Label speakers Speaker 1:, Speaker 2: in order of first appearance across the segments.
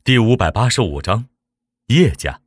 Speaker 1: 第585章叶家。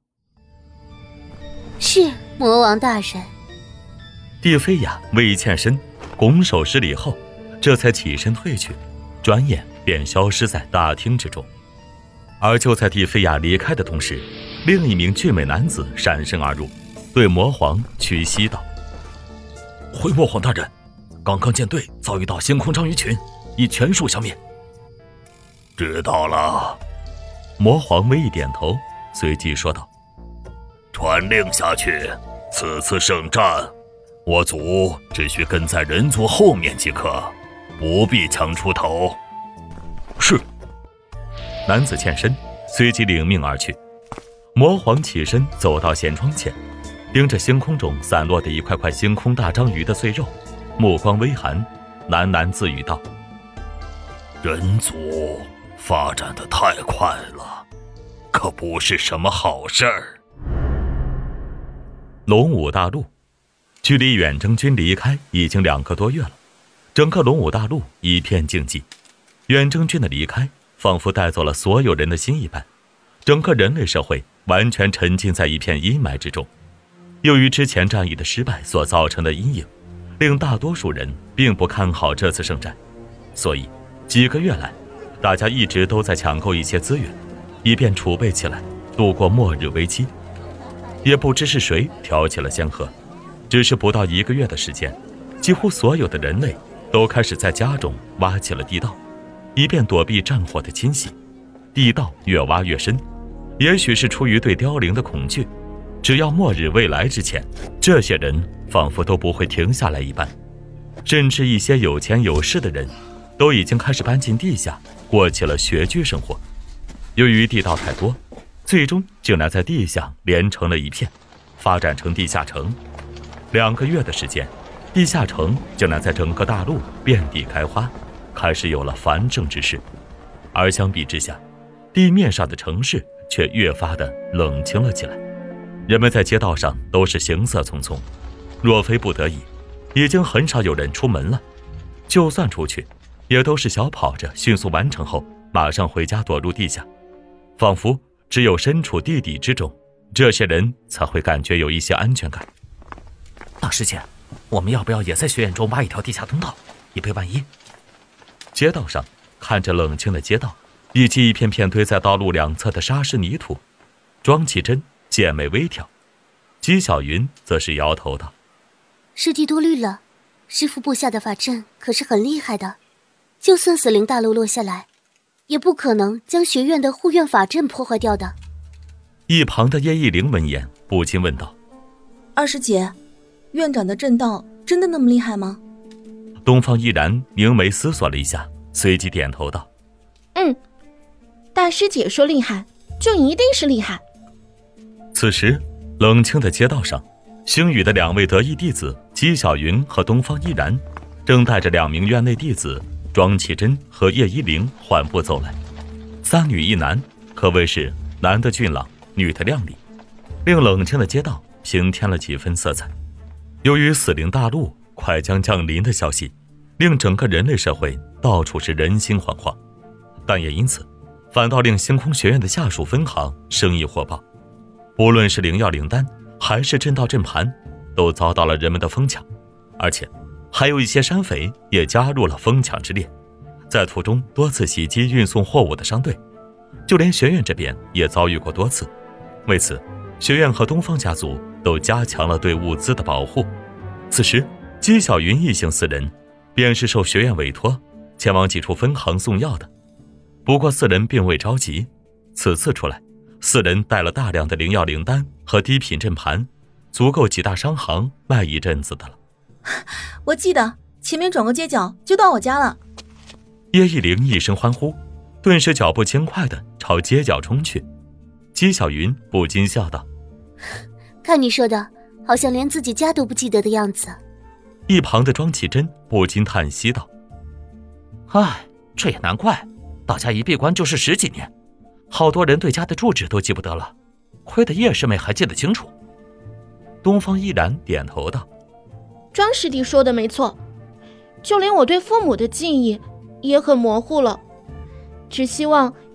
Speaker 2: 是魔王大人。
Speaker 1: 帝妃雅未欠身，拱手施礼后，这才起身退去，转眼便消失在大厅之中。而就在帝妃雅离开的同时，另一名俊美男子闪身而入，对魔皇屈膝道：“
Speaker 3: 回魔皇大人，刚刚舰队遭遇到星空章鱼群，已全数消灭。”
Speaker 4: 知道了。
Speaker 1: 魔皇微一点头，随即说道：“
Speaker 4: 传令下去，此次圣战，我族只需跟在人族后面即可，不必强出头。”
Speaker 3: 是。
Speaker 1: 男子欠身，随即领命而去。魔皇起身走到舷窗前，盯着星空中散落的一块块星空大章鱼的碎肉，目光微寒，喃喃自语道：“
Speaker 4: 人族发展得太快了，可不是什么好事儿。”
Speaker 1: 龙武大陆，距离远征军离开已经2个多月了，整个龙武大陆一片静寂。远征军的离开仿佛带走了所有人的心一般，整个人类社会完全沉浸在一片阴霾之中。由于之前战役的失败所造成的阴影，令大多数人并不看好这次圣战，所以几个月来，大家一直都在抢购一些资源，以便储备起来度过末日危机。也不知是谁挑起了先河，只是不到1个月的时间，几乎所有的人类都开始在家中挖起了地道，以便躲避战火的侵袭。地道越挖越深，也许是出于对凋零的恐惧，只要末日未来之前，这些人仿佛都不会停下来一般。甚至一些有钱有势的人都已经开始搬进地下，过起了穴居生活。由于地道太多，最终竟然在地下连成了一片，发展成地下城。2个月的时间，地下城竟然在整个大陆遍地开花，开始有了繁盛之势。而相比之下，地面上的城市却越发的冷清了起来。人们在街道上都是行色匆匆，若非不得已，已经很少有人出门了。就算出去，也都是小跑着迅速完成后马上回家躲入地下，仿佛只有身处地底之中，这些人才会感觉有一些安全感。
Speaker 3: 大师姐，我们要不要也在学院中挖一条地下通道，以备万一？
Speaker 1: 街道上看着冷清的街道，以及一片片堆在道路两侧的沙石泥土，庄启真剑眉微挑，姬小云则是摇头道：“
Speaker 2: 师弟多虑了，师父布下的法阵可是很厉害的，就算死灵大楼落下来，也不可能将学院的护院法阵破坏掉的。”
Speaker 1: 一旁的叶一灵闻言不禁问道：“
Speaker 5: 二师姐，院长的阵道真的那么厉害吗？”
Speaker 1: 东方依然凝眉思索了一下，随即点头道：“
Speaker 6: 大师姐说厉害，就一定是厉害。”
Speaker 1: 此时冷清的街道上，星宇的2位得意弟子姬小云和东方依然正带着2名院内弟子庄启真和叶一灵缓步走来，3女1男，可谓是男的俊朗，女的靓丽，令冷清的街道平添了几分色彩。由于死灵大陆快将降临的消息，令整个人类社会到处是人心惶惶，但也因此反倒令星空学院的下属分行生意火爆，不论是灵药灵丹还是阵道阵盘，都遭到了人们的疯抢，而且还有一些山匪也加入了疯抢之列，在途中多次袭击运送货物的商队，就连学院这边也遭遇过多次。为此，学院和东方家族都加强了对物资的保护。此时姬小云一行4人便是受学院委托前往几处分行送药的。不过4人并未着急，此次出来4人带了大量的灵药灵丹和低品阵盘，足够几大商行卖一阵子的了。
Speaker 5: 我记得前面转个街角就到我家了。
Speaker 1: 叶一灵一声欢呼，顿时脚步轻快地朝街角冲去。姬小云不禁笑道：“
Speaker 2: 看你说的，好像连自己家都不记得的样子。”
Speaker 1: 一旁的庄启真不禁叹息道：“
Speaker 3: 唉，这也难怪，大家一闭关就是10几年，好多人对家的住址都记不得了，亏得叶师妹还记得清楚。”
Speaker 1: 东方依然点头道：“
Speaker 6: 庄师弟说的没错，就连我对父母的记忆也很模糊了，只希望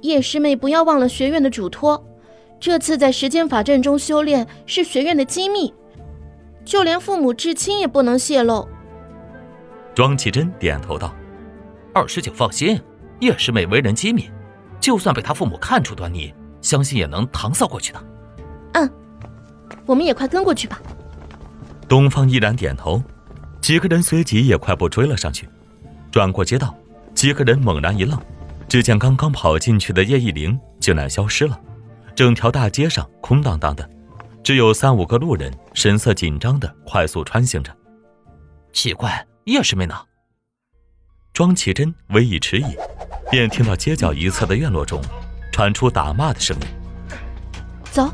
Speaker 6: 叶师妹不要忘了学院的嘱托，这次在时间法阵中修炼是学院的机密，就连父母至亲也不能泄露。
Speaker 1: 庄启真点头道：
Speaker 3: 二师姐放心，叶师妹为人机密，就算被她父母看出端倪，相信也能搪塞过去的。
Speaker 6: 我们也快跟过去吧。
Speaker 1: 东方依然点头，几个人随即也快步追了上去。转过街道，几个人猛然一愣，只见刚刚跑进去的叶一灵竟然消失了，整条大街上空荡荡的，只有3-5个路人神色紧张地快速穿行着。
Speaker 3: 奇怪，叶师妹呢？
Speaker 1: 庄启真微一迟疑，便听到街角一侧的院落中传出打骂的声音。
Speaker 6: 走。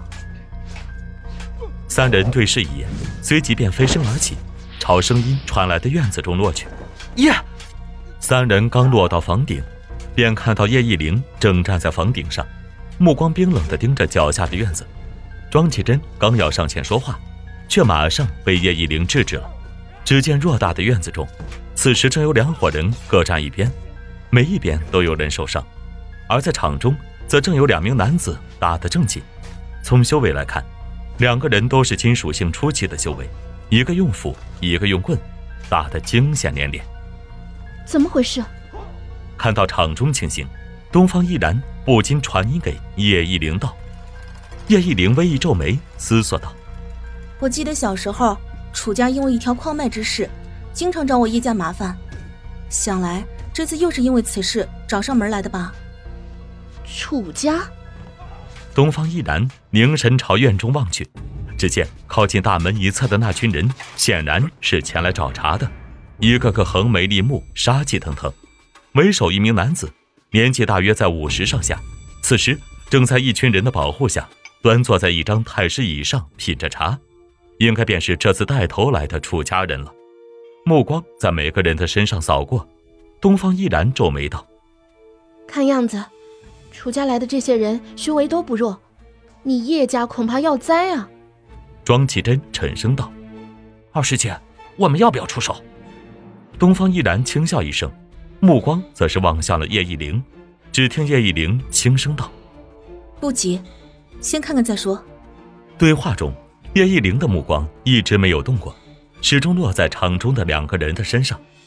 Speaker 1: 3人对视一眼，随即便飞身而起，朝声音传来的院子中落去。
Speaker 3: 耶
Speaker 1: ！3人刚落到房顶，便看到叶一灵正站在房顶上，目光冰冷地盯着脚下的院子。庄启真刚要上前说话，却马上被叶一灵制止了。只见偌大的院子中，此时正有2伙人各站一边，每一边都有人受伤，而在场中则正有2名男子打得正紧。从修为来看，2个人都是金属性初期的修为，一个用斧，一个用棍，打得惊险连连。
Speaker 6: 怎么回事？
Speaker 1: 看到场中情形，东方依然不禁传音给叶一灵道。叶一灵微一皱眉，思索道：
Speaker 5: 我记得小时候楚家因为一条矿脉之事，经常找我叶家麻烦，想来这次又是因为此事找上门来的吧。
Speaker 6: 楚家？
Speaker 1: 东方依然凝神朝院中望去，只见靠近大门一侧的那群人显然是前来找茬的，一个个横眉立目，杀气腾腾。为首一名男子，年纪大约在50上下，此时正在一群人的保护下端坐在一张太师椅上品着茶，应该便是这次带头来的楚家人了。目光在每个人的身上扫过，东方依然皱眉道：
Speaker 6: 看样子楚家来的这些人修为都不弱，你叶家恐怕要栽啊。
Speaker 1: 庄启真沉声道：
Speaker 3: 二师姐，我们要不要出手？
Speaker 1: 东方依然轻笑一声，目光则是望向了叶一灵。只听叶一灵轻声道：
Speaker 5: 不急，先看看再说。
Speaker 1: 对话中，叶一灵的目光一直没有动过，始终落在场中的2个人的身上。